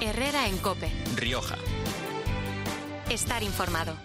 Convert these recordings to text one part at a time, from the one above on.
Herrera en COPE. Rioja. Estar informado.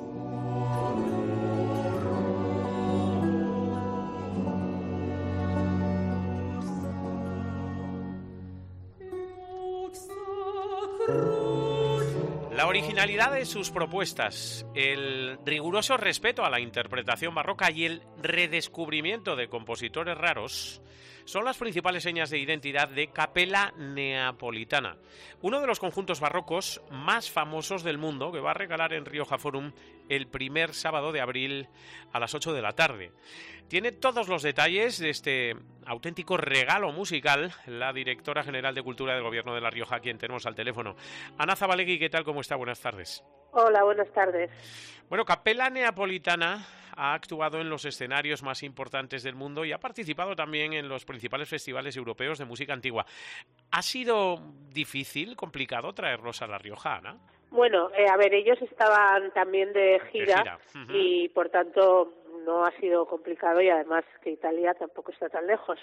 La originalidad de sus propuestas, el riguroso respeto a la interpretación barroca y el redescubrimiento de compositores raros son las principales señas de identidad de Capella Neapolitana, uno de los conjuntos barrocos más famosos del mundo, que va a regalar en Rioja Forum el primer sábado de abril a las 8 de la tarde. Tiene todos los detalles de este auténtico regalo musical la directora general de Cultura del Gobierno de La Rioja, a quien tenemos al teléfono. Ana Zabalegui, ¿qué tal? ¿Cómo está? Buenas tardes. Hola, buenas tardes. Bueno, Capella Neapolitana ha actuado en los escenarios más importantes del mundo y ha participado también en los principales festivales europeos de música antigua. ¿Ha sido difícil, complicado traerlos a La Rioja, Ana? Bueno, a ver, ellos estaban también de gira. Uh-huh. Y por tanto no ha sido complicado, y además que Italia tampoco está tan lejos.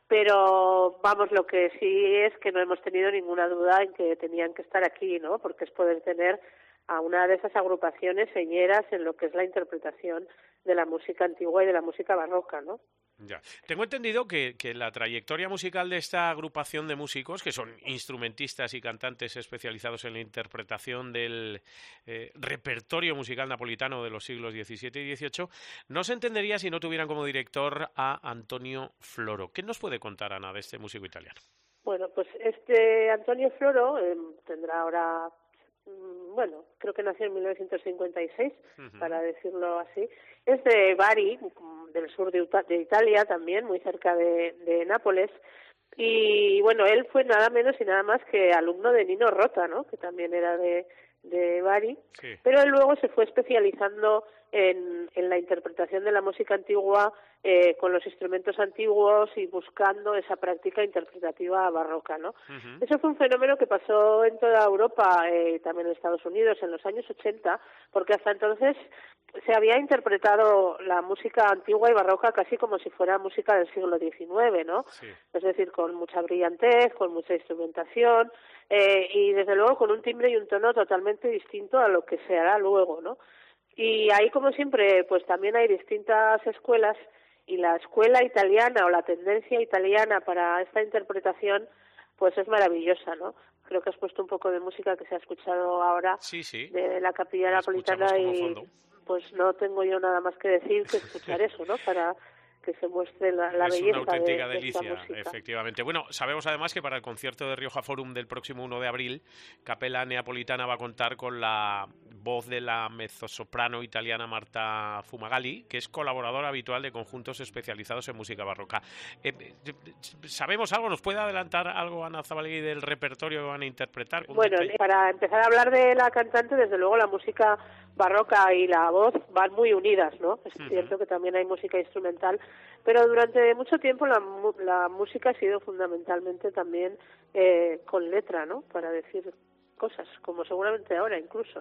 Pero vamos, lo que sí es que no hemos tenido ninguna duda en que tenían que estar aquí, ¿no? Porque es poder tener a una de esas agrupaciones señeras en lo que es la interpretación de la música antigua y de la música barroca, ¿no? Ya. Tengo entendido que la trayectoria musical de esta agrupación de músicos, que son instrumentistas y cantantes especializados en la interpretación del repertorio musical napolitano de los siglos XVII y XVIII, no se entendería si no tuvieran como director a Antonio Floro. ¿Qué nos puede contar, Ana, de este músico italiano? Bueno, pues este Antonio Floro tendrá ahora... Bueno, creo que nació en 1956, uh-huh. para decirlo así. Es de Bari, del sur de Italia también, muy cerca de Nápoles. Y bueno, él fue nada menos y nada más que alumno de Nino Rota, ¿no? Que también era de Bari. Sí. Pero él luego se fue especializando en la interpretación de la música antigua con los instrumentos antiguos y buscando esa práctica interpretativa barroca, ¿no? Uh-huh. Eso fue un fenómeno que pasó en toda Europa, también en Estados Unidos, en los años 80, porque hasta entonces se había interpretado la música antigua y barroca casi como si fuera música del siglo XIX, ¿no? Sí. Es decir, con mucha brillantez, con mucha instrumentación, y desde luego con un timbre y un tono totalmente distinto a lo que se hará luego, ¿no? Y ahí, como siempre, pues también hay distintas escuelas, y la escuela italiana o la tendencia italiana para esta interpretación pues es maravillosa, ¿no? Creo que has puesto un poco de música que se ha escuchado ahora, sí. De la Capilla Napolitana, y pues no tengo yo nada más que decir que escuchar eso, ¿no? Para que se muestre la belleza una auténtica de delicia, esta música. Efectivamente. Bueno, sabemos además que para el concierto de Rioja Forum del próximo 1 de abril, Capella Neapolitana va a contar con la voz de la mezzosoprano italiana Marta Fumagalli, que es colaboradora habitual de conjuntos especializados en música barroca. ¿Sabemos algo? ¿Nos puede adelantar algo, Ana Zabalegui, del repertorio que van a interpretar? Bueno, para empezar a hablar de la cantante, desde luego la música barroca y la voz van muy unidas, ¿no? Es uh-huh. cierto que también hay música instrumental, pero durante mucho tiempo la música ha sido fundamentalmente también con letra, ¿no? Para decir cosas, como seguramente ahora incluso.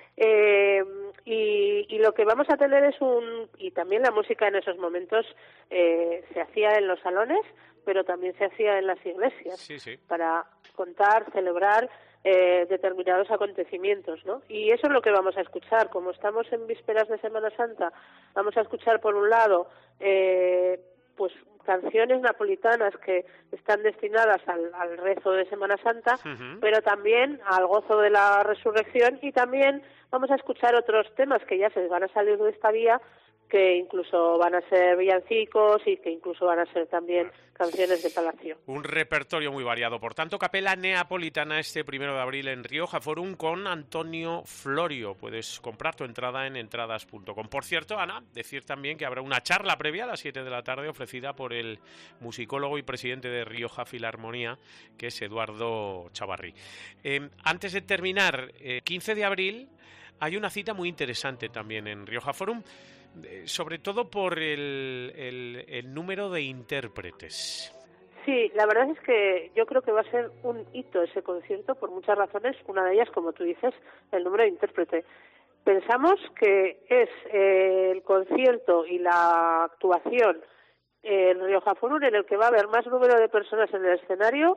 Y lo que vamos a tener es y también la música en esos momentos se hacía en los salones, pero también se hacía en las iglesias, sí. Para contar, celebrar determinados acontecimientos, ¿no? Y eso es lo que vamos a escuchar. Como estamos en vísperas de Semana Santa, vamos a escuchar por un lado pues canciones napolitanas que están destinadas al rezo de Semana Santa, uh-huh. pero también al gozo de la resurrección, y también vamos a escuchar otros temas que ya se van a salir de esta vía, que incluso van a ser villancicos y que incluso van a ser también canciones de palacio. Un repertorio muy variado. Por tanto, Capella Neapolitana este 1 de abril en Rioja Forum con Antonio Florio. Puedes comprar tu entrada en entradas.com. Por cierto, Ana, decir también que habrá una charla previa a las 7 de la tarde ofrecida por el musicólogo y presidente de Rioja Filarmonía, que es Eduardo Chavarri. Antes de terminar, 15 de abril hay una cita muy interesante también en Rioja Forum, sobre todo por el número de intérpretes. Sí, la verdad es que yo creo que va a ser un hito ese concierto por muchas razones. Una de ellas, como tú dices, el número de intérpretes. Pensamos que es el concierto y la actuación en Rioja Forum en el que va a haber más número de personas en el escenario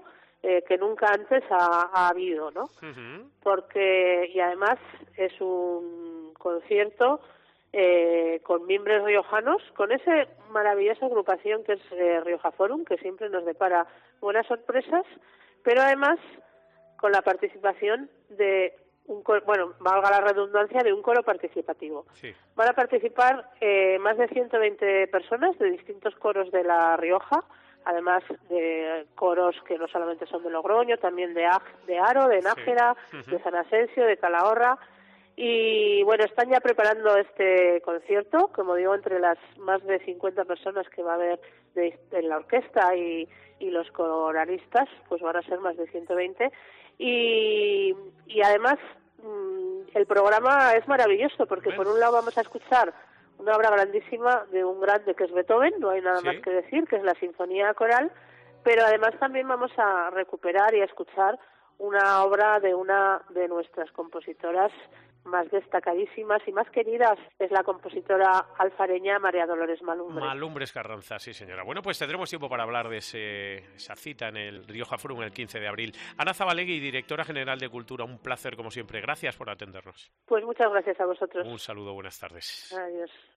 que nunca antes ha habido, ¿no? Porque, y además es un concierto con mimbres riojanos, con esa maravillosa agrupación que es Rioja Forum, que siempre nos depara buenas sorpresas, pero además con la participación de un coro, bueno, valga la redundancia, de un coro participativo. Sí. Van a participar más de 120 personas de distintos coros de La Rioja, además de coros que no solamente son de Logroño, también de Haro, de Nájera, de San Asensio, de Calahorra. Y bueno, están ya preparando este concierto, como digo, entre las más de 50 personas que va a haber en la orquesta y los coralistas, pues van a ser más de 120. Y además el programa es maravilloso, porque por un lado vamos a escuchar una obra grandísima de un grande que es Beethoven, no hay nada más que decir, que es la Sinfonía Coral, pero además también vamos a recuperar y a escuchar una obra de una de nuestras compositoras más destacadísimas y más queridas, es la compositora alfareña María Dolores Malumbres. Malumbres Carranza, sí señora. Bueno, pues tendremos tiempo para hablar de esa cita en el Rioja Forum el 15 de abril. Ana Zabalegui, directora general de Cultura, un placer como siempre. Gracias por atendernos. Pues muchas gracias a vosotros. Un saludo, buenas tardes. Adiós.